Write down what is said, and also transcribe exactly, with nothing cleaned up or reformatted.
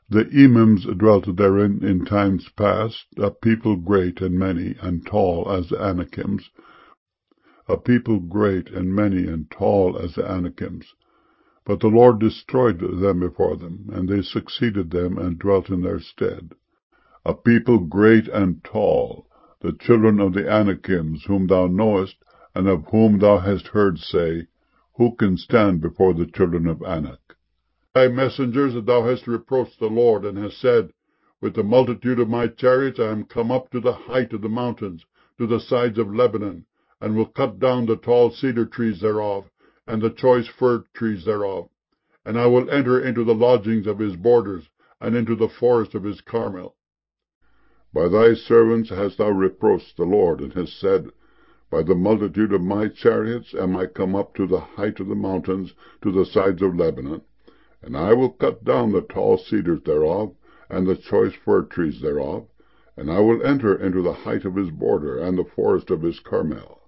The Emims dwelt therein in times past, a people great and many and tall as the Anakims, a people great and many and tall as the Anakims. But the Lord destroyed them before them, and they succeeded them and dwelt in their stead. A people great and tall, the children of the Anakims, whom thou knowest, and of whom thou hast heard say, Who can stand before the children of Anak? Thy messengers that thou hast reproached the Lord, and hast said, With the multitude of my chariots I am come up to the height of the mountains, to the sides of Lebanon, and will cut down the tall cedar trees thereof, and the choice fir trees thereof. And I will enter into the lodgings of his borders, and into the forest of his Carmel. By thy servants hast thou reproached the Lord, and hast said, By the multitude of my chariots am I come up to the height of the mountains, to the sides of Lebanon, and I will cut down the tall cedars thereof, and the choice fir trees thereof, and I will enter into the height of his border, and the forest of his Carmel.